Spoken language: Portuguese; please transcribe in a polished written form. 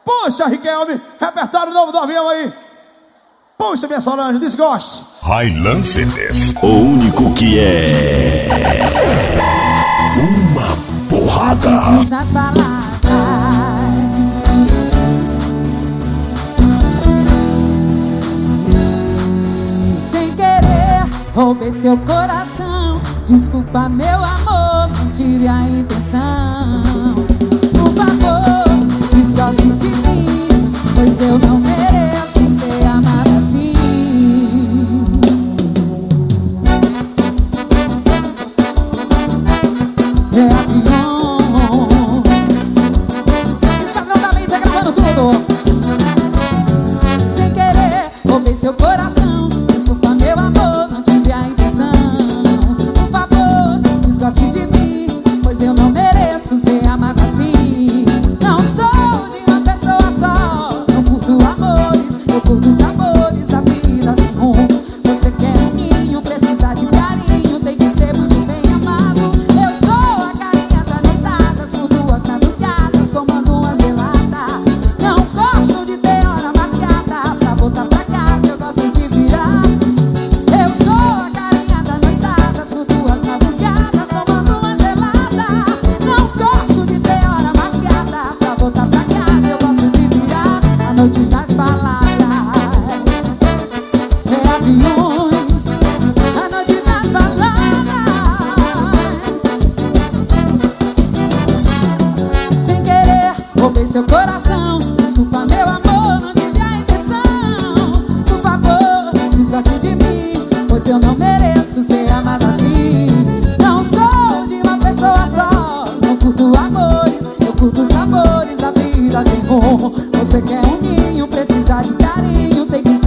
Puxa, Riquelme, repertório novo do avião aí. Puxa, minha Solange, desgoste. Highland CDs, o único que é uma porrada. Diz nas baladas, sem querer, roubei seu coração. Desculpa, meu amor, não tive a intenção. Por favor, desgoste de mim, pois eu não mereço ser amada assim. É avião, Esquadrão da Mídia gravando tudo. Sem querer, roubei seu coração. Desculpa, meu amor, não tive a intenção. Por favor, desgoste de mim, pois eu não mereço ser amada assim. Não sou de uma pessoa só, não curto amores, eu curto sabores da vida sem rumo. Você quer um ninho, precisa de carinho, tem que ser muito bem amado. Eu sou a carinha da noitada, com duas madrugadas, tomando uma gelada. Não gosto de ter hora marcada, pra voltar pra casa eu gosto de virar. Eu sou a carinha da noitada, com duas madrugadas, tomando uma gelada. Não gosto de ter hora marcada, pra voltar pra casa eu gosto de virar. À noite nas baladas, é aviões. À noite nas baladas, sem querer, roubei seu coração. Desculpa, meu amor, não tive a intenção. Por favor, desgoste de mim, pois eu não mereço ser amada assim. Não sou de uma pessoa só, não curto amores, eu curto sabores da vida sem rumo. Você quer um ninho, precisa de carinho, tem que